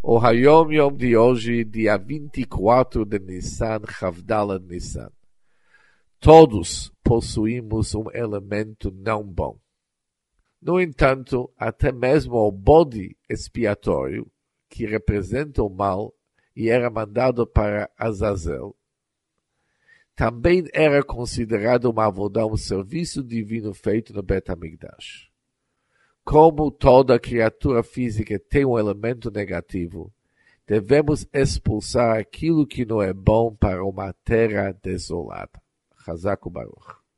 O Hayom Yom de hoje, dia 24 de Nissan, Chavdalad Nissan. Todos possuímos um elemento não bom. No entanto, até mesmo o bode expiatório, que representa o mal e era mandado para Azazel, também era considerado uma avodá, um serviço divino feito no Bet HaMikdash. Como toda criatura física tem um elemento negativo, devemos expulsar aquilo que não é bom para uma terra desolada. Chazak u'Baruch.